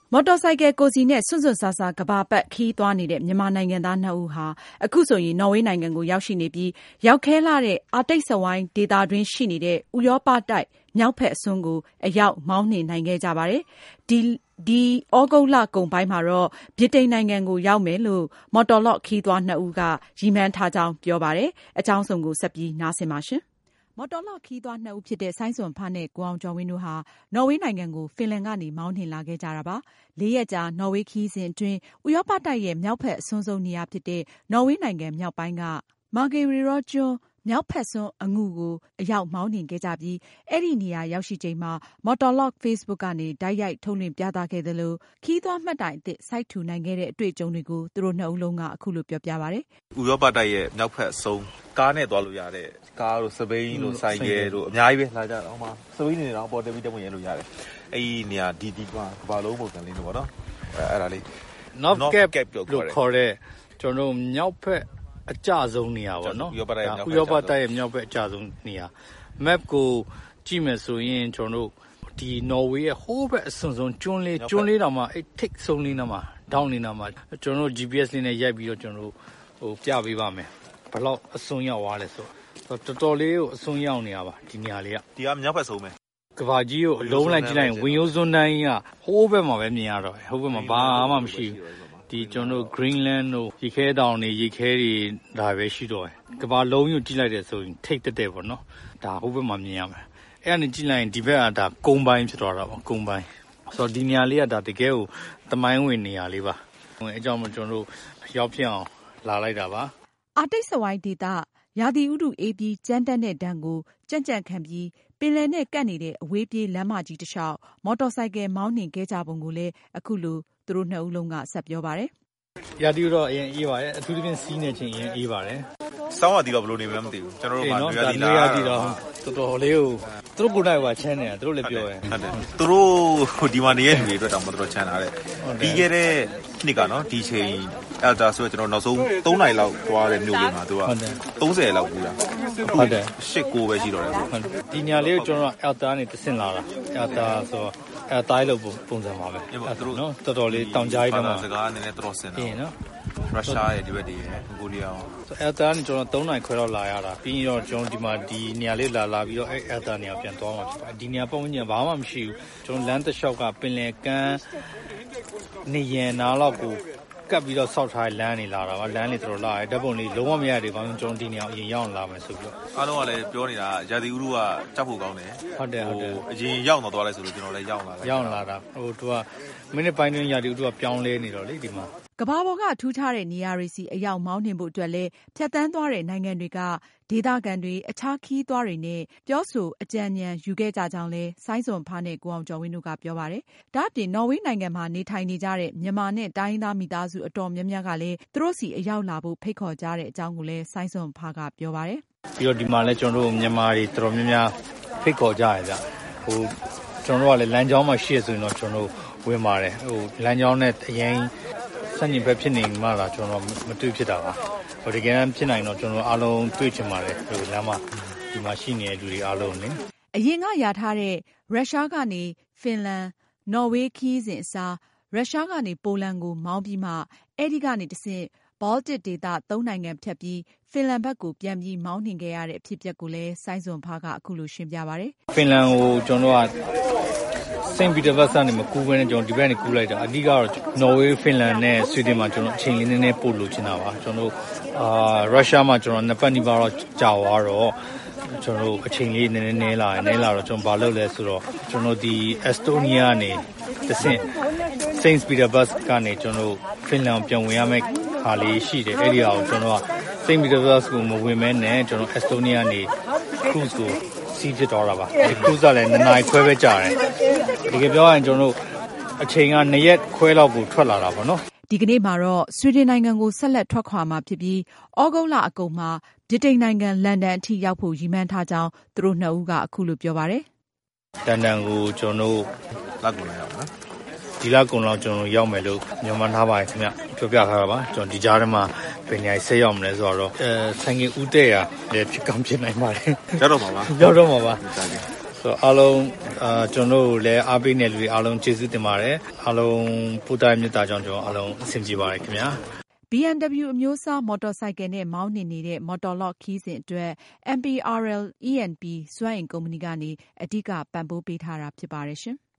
မော်တော်ဆိုင်ကယ်ကိုစီနဲ့စွန့်စွန့်စားစားကမ္ဘာပတ်ခီးသွားနေတဲ့မြန်မာနိုင်ငံသား2ဦးဟာအခုဆိုရင်နော်ဝေးနိုင်ငံကိုရောက်ရှိနေပြီးရောက်ခဲလာတဲ့အာတိတ်စဝိုင်းဒေသတွင်းရှိနေတဲ့ဥရောပတိုက်မြောက်ဖက်အစွန်းကိုအရောက်မောင်းနှင်နိုင်ခဲ့ကြပါတယ်။ဒီဩဂုတ်လကုန်ပိုင်းမှာတော့ဗြိတိန်နိုင်ငံကိုရောက်မယ်လို့မော်တော်လော့ခီးသွား2ဦးကရည်မှန်းထားကြောင်းပြောပါတယ်။အကြောင်းစုံကိုဆက်ပြီးနားဆင်ပါရှင်။မော်တော်လော့ခီးသွား2ဦးဖြစ်တဲ့ဆိုင်းစွန်ဖနဲ့ကိုအောင်ကျော်ဝင်းတို့ဟာနော်ဝေးနိုင်ငံကိုဖင်လန်ကနေမောင်းနှင်လာခဲ့ကြတာပါ။4 ရက်ကြာနော်ဝေးခီးစဉ်အတွင်းဥရောပတိုက်ရဲ့မြောက်ဖက်အစွန်းဆုံးနေရာဖြစ်တဲ့နော်ဝေးနိုင်ငံမြောက်ပိုင်းကမာဂေရီရော့ကျွန်းမြောက်ဖက်စွန်းအငူကိုအရောက်မောင်းနှင်ခဲ့ကြပြီးအဲ့ဒီနေရာရောက်ရှိချိန်မှာမော်တော်လော့ Facebook ကနေတိုက်ရိုက်ထုတ်လွှင့်ပြသခဲ့သလိုခီးသွားမှတ်တိုင်အသစ်စိုက်ထူနိုင်ခဲ့တဲ့အတွေ့အကြုံတွေကိုသူတို့2ဦးလုံးကအခုလိုပြောပြပါတယ်။ဥရောပတိုက်ရဲ့မြောက်ဖက်အစွန်းကားနဲ့သွားလို့ရတဲ့ကားတို့စပိန်တို့ဆိုင်ကယ်တို့အများကြီးပဲလာကြတော့မှစပိန်နေတော့ပေါ်တက်ပြီးတက်ဝင်ရလို့ရတယ်။အဲ့ဒီနေရာဒီကဘာလုံးပုံစံလေးတွေပေါ့နော်။အဲ့ဒါလေး North Cap လို့ခေါ်တဲ့ကျွန်တော်မြောက်ဖက်အကျဆုံးနေရာပေါ့နော်ဥရောပတိုက်ရဲ့မြောက်ဖက်အကျဆုံးနေရာ map ကိုကြည့်မယ်ဆိုရင်ကျွန်တော်ဒီနော်ဝေးရဲ့ဟိုးဘက်အစွန်ဆုံးကျွန်းလေးတောင်မှအဲ့ ထိတ်ဆုံးလေးနားမှာ down လေးနားမှာကျွန်တော် GPS လေးနဲ့ရိုက်ပြီးတော့ကျွန်တော်ပြပေးပါမယ်ဘယ်လောက်အစွန်ရောက်သွားလဲဆိုတော်တော်လေးကိုအစွန်ရောက်နေတာပါဒီနေရာလေးကဒီကမြောက်ဖက်ဆုံးပဲကဘာကြီးကိုအလုံးလိုက်ကြည့်လိုက်ရင်ဝင်ရိုးစွန်းတိုင်းကဟိုးဘက်မှာပဲမြင်ရတော့ဟိုးဘက်မှာဘာမှမရှိဘူးဒီကျွန်တော် Greenland တို့ရေခဲတောင်တွေရေခဲတွေဒါပဲရှိတော့တယ်ကဘာလုံးကိုကြည့်လိုက်တယ်ဆိုရင်ထိတ်တက်ပေါ့နော်ဒါဟိုဘက်မှာမြင်ရမယ်အဲ့ဒါနဲ့ကြည့်လိုက်ရင်ဒီဘက်ကဒါကုန်းပိုင်းဖြစ်သွားတာပေါ့ကုန်းပိုင်းဆိုတော့ဒီနေရာလေးကဒါတကယ်ကိုသမိုင်းဝင်နေရာလေးပါအဲကြောင့်ကျွန်တော်ရောက်ဖြစ်အောင်လာလိုက်တာပါအာတိတ်စဝိုင်းဒေသရာသီဥတုအေးပြီးကြမ်းတက်တဲ့ဒဏ်ကိုကြံ့ခံပြီးပင်လယ်နဲ့ကပ်နေတဲ့အဝေးပြေးလမ်းမကြီးတစ်လျှောက်မော်တော်ဆိုင်ကယ်မောင်းနှင်ခဲ့ကြပုံကိုလည်းအခုလိုသူတို့2ဦးလုံးကဆက်ပြောပါတယ်။ရာသီဥတုအရင်အေးပါတယ်အထူးသဖြင့်စီးနေချင်းအရင်အေးပါတယ်။စောင်းရသည်တော့ဘယ်လိုနေမလဲမသိဘူးကျွန်တော်တို့မှရွာသည်တော့တော်တော်လေးကိုသူတို့ကိုယ်တိုင်ကချမ်းနေတာသူတို့လည်းပြောတယ်ဟုတ်တယ်သူတို့ဒီမှာနေတဲ့လူတွေအတွက်တောင်မတော်ချမ်းတာတဲ့ပြီးခဲ့တဲ့နှစ်ကနော်ဒီချိန်Elta ဆိုတော့ကျွန်တော်နောက်ဆုံး3နိုင်လောက်သွားတဲ့မြို့လေးမှာသူက30လောက်ပူတာဟုတ်တယ် 8-9ပဲရှိတော့တယ်ဒီညာလေးကိုကျွန်တော် Elta နဲ့တဆင့်လာတာ Elta ဆိုတော့တိုင်းလို့ပုံစံပါပဲသူတို့နော်တော်တော်လေးတောင်ကြားကြီးတော့စကားနည်းနည်းတော်ဆင်တာနော်ရုရှားရဲ့ဒီဘက်တွေရဲ့မန်ဂိုလီးယား Elta နဲ့ကျွန်တော်3နိုင်ခွဲလောက်လာရတာပြီးတော့ကျွန်တော်ဒီမှာဒီနေရာလေးလာပြီးတော့Elta နေရာပြန်သွားမှာဖြစ်ပါတယ်ဒီနေရာပုံမှန်ဘာမှမရှိဘူးကျွန်တော်လမ်းတစ်လျှောက်ကပင်လယ်ကမ်းနေရန်နားလောက်ကိုကပ်ပြီးတော့ဆောက်ထားလမ်းနေလာတာပါလမ်းလေးတော်လာတယ်ဓာတ်ပုံလေးလုံးဝမရသေးပါဘူးကျွန်တော်ဒီနေရာအရင်ရောက်လာမယ်ဆိုပြီးတော့အားလုံးကလည်းပြောနေတာရာသီဥတုကကြောက်ဖို့ကောင်းတယ်ဟုတ်တယ်အရင်ရောက်တော့သွားလိုက်ဆိုလို့ကျွန်တော်လည်းရောက်လာတာသူကမိနစ်ပိုင်းတွင်းရာသီဥတုကပြောင်းလဲနေတော့လေဒီမှာကမ္ဘာပေါ်ကထူးခြားတဲ့နေရာတွေစီအရောက်မောင်းနှင်ဖို့အတွက်လည်းဖြတ်သန်းသွားတဲ့နိုင်ငံတွေကဒေသခံတွေအခြားခီးသွားတွေနဲ့ပြောဆိုအကြံဉာဏ်ယူခဲ့ကြကြောင်းလည်းဆိုင်းစွန်ဖားနဲ့ကိုအောင်ကျော်ဝင်းတို့ကပြောပါတယ်။ဒါ့အပြင်နော်ဝေးနိုင်ငံမှာနေထိုင်နေကြတဲ့မြန်မာနဲ့တိုင်းရင်းသားမိသားစုအတော်များများကလည်းသူတို့စီအရောက်လာဖို့ဖိတ်ခေါ်ကြတဲ့အကြောင်းကိုလည်းဆိုင်းစွန်ဖားကပြောပါတယ်။ပြီးတော့ဒီမှာလည်းကျွန်တော်တို့မြန်မာတွေတော်တော်များများဖိတ်ခေါ်ကြရကြကျွန်တော်တို့ကလည်းလမ်းကြောင်းမှာရှိရဆိုရင်တော့ကျွန်တော်တို့ဝင်ပါတယ်လမ်းကြောင်းနဲ့အရင်စညင်ဘက်ဖြစ်နေမှလာကျွန်တော်မတွေ့ဖြစ်တာပါတကယ်တမ်းဖြစ်နိုင်တော့ကျွန်တော်အားလုံးတွေ့ချင်ပါတယ်လမ်းမှာဒီမှာရှိနေတဲ့လူတွေအားလုံးလေအရင်ကရထားတဲ့ရုရှားကနေဖင်လန်နော်ဝေးခီးစဉ်အစားရုရှားကနေပိုလန်ကိုမောင်းပြီးမှအဲဒီကနေတဆင့်ဘောလ်တစ်ဒေသ3နိုင်ငံဖြတ်ပြီးဖင်လန်ဘက်ကိုပြန်ပြီးမောင်းနှင်ခဲ့ရတဲ့အဖြစ်အပျက်ကိုလည်းဆိုင်းစွန်ဖားကအခုလိုရှင်းပြပါတယ်ဖင်လန်ကိုကျွန်တော်ကစိန့်ပီတာဘတ်ကနေမကူးဘဲနဲ့ကျွန်တော်ဒီဘက်ကနေကူးလိုက်တာအဓိကတော့နော်ဝေးဖင်လန်နဲ့ဆွီဒင်မှာကျွန်တော်အချိန်လေးနည်းနည်းပို့လို့ချင်တာပါကျွန်တော်ရုရှားမှာကျွန်တော်နှစ်ပတ်နီးပါးတော့ကြာသွားတော့ကျွန်တော်အချိန်လေးနည်းနည်းလာတော့ကျွန်တော်ဘာလုပ်လဲဆိုတော့ကျွန်တော်ဒီအက်စတိုးနီးယားကနေတဆင့်စိန့်ပီတာဘတ်ကနေကျွန်တော်ဖင်လန်ပြန်ဝင်ရမယ့်ခါလေးရှိတယ်အဲ့ဒီအောင်ကျွန်တော်စိန့်ပီတာဘတ်ကိုမဝင်မဲနဲ့ကျွန်တော်အက်စတိုးနီးယားနေခရူးကိုစီးဖြစ်တော့တာပါဒီခရူးကလည်း2နာရီခွဲပဲကြာတယ်တကယ်ပြောရရင်ကျွန်တော်အချိန်က2ရက်ခွဲလောက်ကိုထွက်လာတာပေါ့နော်ဒီကနေ့မှာတော့ဆွီဒင်နိုင်ငံကိုဆက်လက်ထွက်ခွာမှာဖြစ်ပြီးဩဂုတ်လအကုန်မှာဗြိတိန်နိုင်ငံလန်ဒန်အထိရောက်ဖို့ရည်မှန်းထားကြောင်းသူတို့2ဦးကအခုလိုပြောပါတယ်လန်ဒန်ကိုကျွန်တော်လက်ကုန်လာရောက်နော်ဒီလကုန်လောက်ကျွန်တော်ရောက်မယ်လို့ညွှန်မှန်းထားပါတယ်ခင်ဗျပြောပြထားတာပါကျွန်တော်ဒီကြားထဲမှာဘယ်နေရာဆက်ရောက်မလဲဆိုတော့ဆိုင်ငယ်ဦးတဲ့ရလည်းဖြစ်ကောင်းဖြစ်နိုင်ပါတယ်ရောက်တော့မှာပါရောက်တော့မှာပါဆိုတော့အားလုံးကျွန်တော်တို့လည်းအားပေးနေလူတွေအားလုံးကျေးဇူးတင်ပါတယ်အားလုံးပူတိုင်းမြတ်တာကြောင့်ကျွန်တော်အားလုံးအဆင်ပြေပါတယ်ခင်ဗျာ BMW အမျိုးအစားမော်တော်ဆိုင်ကယ်နဲ့မောင်းနှင်နေတဲ့မော်တော်လော့ခီးစဉ်အတွက် MPRL ENP စွမ်းအင်ကုမ္ပဏီကနေအဓိကပံ့ပိုးပေးထားတာဖြစ်ပါတယ်ရှင်။